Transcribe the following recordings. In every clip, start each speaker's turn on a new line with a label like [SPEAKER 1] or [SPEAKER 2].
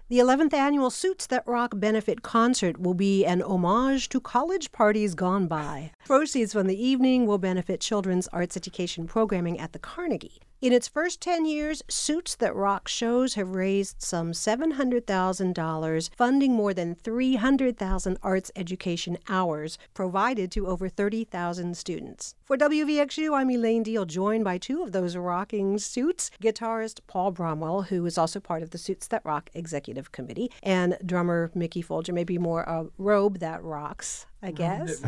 [SPEAKER 1] The 11th annual Suits That Rock benefit concert will be an homage to college parties gone by. Proceeds from the evening will benefit children's arts education programming at the Carnegie. In its first 10 years, Suits That Rock shows have raised some $700,000, funding more than 300,000 arts education hours provided to over 30,000 students. For WVXU, I'm Elaine Deal, joined by two of those rocking suits, guitarist Paul Bromwell, who is also part of the Suits That Rock Executive Committee, and drummer Mickey Folger, maybe more a robe that rocks, I guess.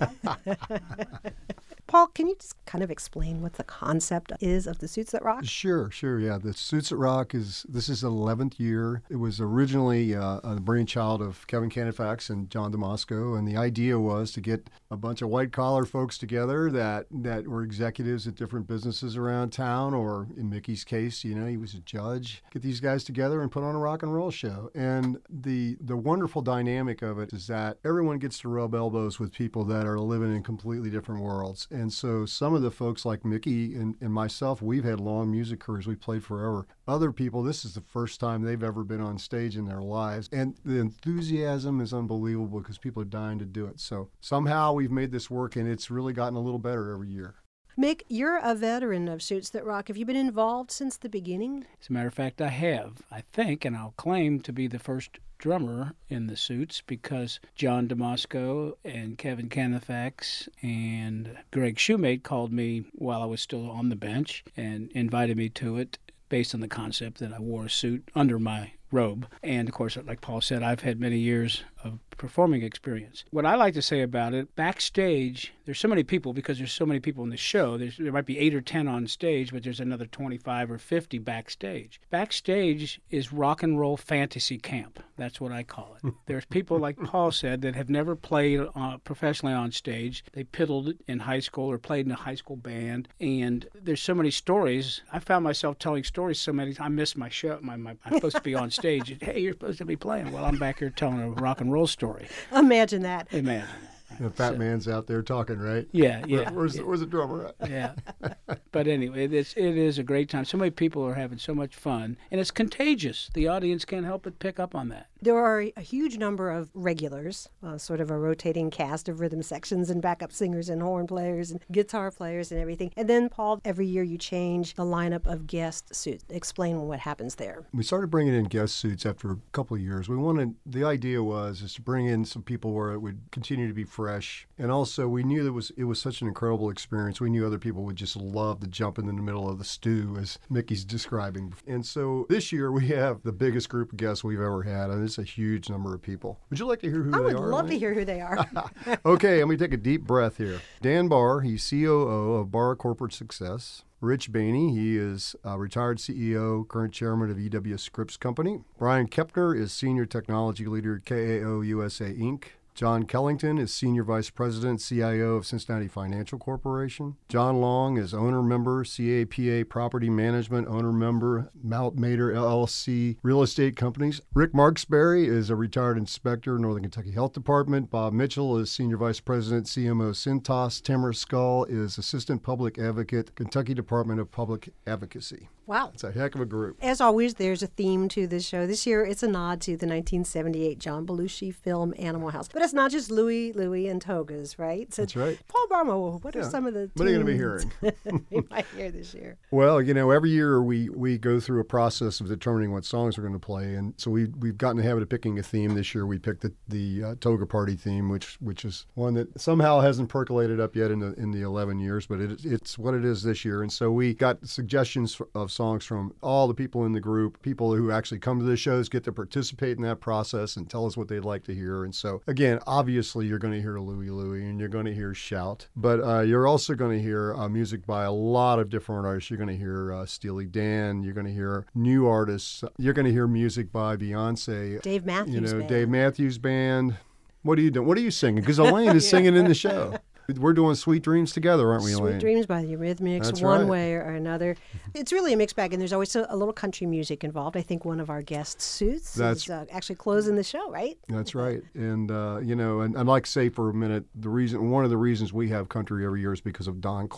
[SPEAKER 1] Paul, can you just kind of explain what the concept is of the Suits That Rock?
[SPEAKER 2] Sure. Yeah, the Suits That Rock this is the 11th year. It was originally a brainchild of Kevin Canifax and John Damasco, and the idea was to get a bunch of white-collar folks together that were executives at different businesses around town, or in Mickey's case, he was a judge. Get these guys together and put on a rock and roll show. And the wonderful dynamic of it is that everyone gets to rub elbows with people that are living in completely different worlds. And so some of the folks like Mickey and myself, we've had long music careers. We played forever. Other people, this is the first time they've ever been on stage in their lives. And the enthusiasm is unbelievable because people are dying to do it. So somehow we've made this work, and it's really gotten a little better every year.
[SPEAKER 1] Mick, you're a veteran of Suits That Rock. Have you been involved since the beginning?
[SPEAKER 3] As a matter of fact, I have. I think, and I'll claim to be the first drummer in the Suits, because John Damasco and Kevin Canifax and Greg Shoemate called me while I was still on the bench and invited me to it based on the concept that I wore a suit under my robe. And of course, like Paul said, I've had many years of performing experience. What I like to say about it, backstage, there's so many people, because there's so many people in the show. There might be 8 or 10 on stage, but there's another 25 or 50 backstage. Backstage is rock and roll fantasy camp. That's what I call it. There's people, like Paul said, that have never played professionally on stage. They piddled in high school or played in a high school band. And there's so many stories. I found myself telling stories so many times. I missed my show. I'm supposed to be on stage. Hey, you're supposed to be playing. Well, I'm back here telling a rock and roll story.
[SPEAKER 1] Imagine that.
[SPEAKER 2] The fat man's out there talking, right?
[SPEAKER 3] Yeah.
[SPEAKER 2] Where's the drummer at?
[SPEAKER 3] Yeah. But anyway, it is a great time. So many people are having so much fun, and it's contagious. The audience can't help but pick up on that.
[SPEAKER 1] There are a huge number of regulars, sort of a rotating cast of rhythm sections and backup singers and horn players and guitar players and everything. And then, Paul, every year you change the lineup of guest suits. Explain what happens there.
[SPEAKER 2] We started bringing in guest suits after a couple of years. The idea was to bring in some people where it would continue to be fresh. And also, we knew it was such an incredible experience. We knew other people would just love to jump in the middle of the stew, as Mickey's describing. And so this year, we have the biggest group of guests we've ever had. And it's a huge number of people. Would you like to hear who they are?
[SPEAKER 1] I would love to hear who they are.
[SPEAKER 2] Okay, let me take a deep breath here. Dan Barr, he's COO of Barr Corporate Success. Rich Bainey, he is a retired CEO, current chairman of EW Scripps Company. Brian Kepner is senior technology leader at KAO USA Inc. John Kellington is Senior Vice President, CIO of Cincinnati Financial Corporation. John Long is owner-member, CAPA Property Management, owner-member, Mount Mater LLC Real Estate Companies. Rick Marksberry is a retired inspector, Northern Kentucky Health Department. Bob Mitchell is Senior Vice President, CMO Cintas. Tamara Skull is Assistant Public Advocate, Kentucky Department of Public Advocacy.
[SPEAKER 1] Wow.
[SPEAKER 2] It's a heck of a group.
[SPEAKER 1] As always, there's a theme to this show. This year, it's a nod to the 1978 John Belushi film Animal House. But it's not just Louie, and togas, right? So,
[SPEAKER 2] that's right.
[SPEAKER 1] Paul Bromwell, what are some of the
[SPEAKER 2] What are you going to be hearing?
[SPEAKER 1] we might hear this year?
[SPEAKER 2] Well, every year we go through a process of determining what songs we're going to play. And so we've gotten in the habit of picking a theme. This year we picked the Toga Party theme, which is one that somehow hasn't percolated up yet in the 11 years, but it's what it is this year. And so we got suggestions of songs from all the people in the group, people who actually come to the shows, get to participate in that process and tell us what they'd like to hear. And so, again, obviously you're going to hear Louie and you're going to hear Shout, but you're also going to hear music by a lot of different artists. You're going to hear Steely Dan. You're going to hear new artists. You're going to hear music by Beyonce.
[SPEAKER 1] Dave Matthews Band.
[SPEAKER 2] Dave Matthews Band. What are you doing? What are you singing? Because Elaine is singing in the show. We're doing Sweet Dreams together, aren't we, Elaine?
[SPEAKER 1] Sweet Dreams by the Eurythmics,
[SPEAKER 2] That's
[SPEAKER 1] one
[SPEAKER 2] right.
[SPEAKER 1] way or another. It's really a mixed bag, and there's always a little country music involved. I think one of our guest suits is actually closing the show, right?
[SPEAKER 2] That's right. And, and I'd like to say for a minute, one of the reasons we have country every year is because of Don Clare.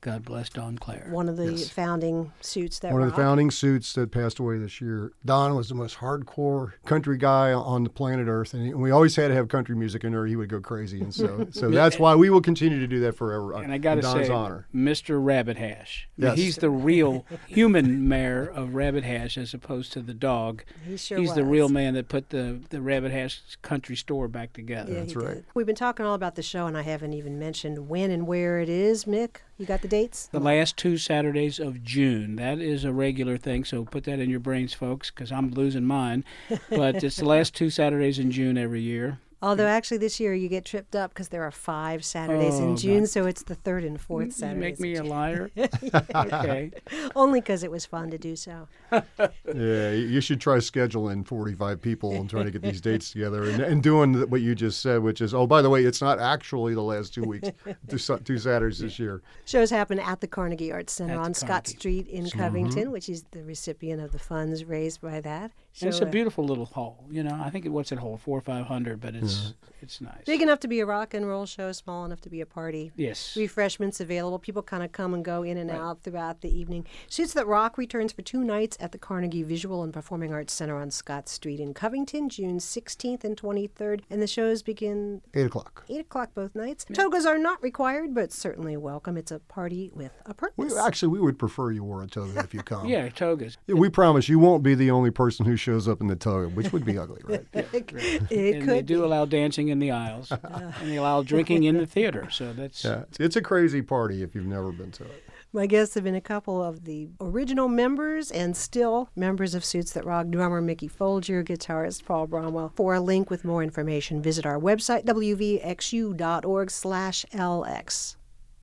[SPEAKER 3] God bless Don Clare.
[SPEAKER 1] One of the founding Suits That
[SPEAKER 2] One
[SPEAKER 1] Rock.
[SPEAKER 2] of the founding Suits that passed away this year. Don was the most hardcore country guy on the planet Earth, and we always had to have country music in there. He would go crazy, and so that's why we will continue to do that forever.
[SPEAKER 3] And I got to
[SPEAKER 2] Don's
[SPEAKER 3] say,
[SPEAKER 2] honor.
[SPEAKER 3] Mr. Rabbit Hash. I mean,
[SPEAKER 2] Yes.
[SPEAKER 3] he's the real human mayor of Rabbit Hash as opposed to the dog.
[SPEAKER 1] He sure
[SPEAKER 3] He's
[SPEAKER 1] was.
[SPEAKER 3] the real man that put the Rabbit Hash country store back together.
[SPEAKER 1] Yeah,
[SPEAKER 2] That's
[SPEAKER 1] he
[SPEAKER 2] right.
[SPEAKER 1] did. We've been talking all about the show, and I haven't even mentioned when and where it is. Mick, you got the dates?
[SPEAKER 3] The last 2 Saturdays of June. That is a regular thing, so put that in your brains, folks, because I'm losing mine. But it's the last 2 Saturdays in June every year.
[SPEAKER 1] Although actually this year you get tripped up because there are 5 Saturdays
[SPEAKER 3] Oh,
[SPEAKER 1] in June,
[SPEAKER 3] God.
[SPEAKER 1] so it's the 3rd and 4th
[SPEAKER 3] You
[SPEAKER 1] Saturdays.
[SPEAKER 3] make me
[SPEAKER 1] in
[SPEAKER 3] a
[SPEAKER 1] June.
[SPEAKER 3] liar? Okay.
[SPEAKER 1] Only because it was fun to do so.
[SPEAKER 2] Yeah, you should try scheduling 45 people and trying to get these dates together and doing what you just said, which is, oh, by the way, it's not actually the last 2 weeks, 2 Saturdays this year.
[SPEAKER 1] Shows happen at the Carnegie Arts Center
[SPEAKER 3] At the
[SPEAKER 1] on Scott
[SPEAKER 3] Carnegie.
[SPEAKER 1] Street in Covington, which is the recipient of the funds raised by that.
[SPEAKER 3] And it's
[SPEAKER 1] So,
[SPEAKER 3] a beautiful little hall. You know, I think what's it hold? 400 or 500, but it's nice.
[SPEAKER 1] big enough to be a rock and roll show, small enough to be a party.
[SPEAKER 3] Yes.
[SPEAKER 1] Refreshments available. People kind of come and go in and out throughout the evening. Suits That Rock returns for 2 nights at the Carnegie Visual and Performing Arts Center on Scott Street in Covington, June 16th and 23rd. And the shows begin
[SPEAKER 2] 8 o'clock.
[SPEAKER 1] 8 o'clock both nights. Togas are not required, but certainly welcome. It's a party with a purpose.
[SPEAKER 2] We would prefer you wore a toga if you come.
[SPEAKER 3] Yeah, togas.
[SPEAKER 2] We promise you won't be the only person who shows up in the toga, which would be ugly, right?
[SPEAKER 1] It
[SPEAKER 3] And they
[SPEAKER 1] could
[SPEAKER 3] do
[SPEAKER 1] be.
[SPEAKER 3] allow dancing in the aisles, and they allow drinking in the theater. So that's
[SPEAKER 2] Yeah, it's a crazy party if you've never been to it.
[SPEAKER 1] My guests have been a couple of the original members and still members of Suits That Rock, drummer Mickey Folger, guitarist Paul Bromwell. For a link with more information, visit our website, wvxu.org/lx.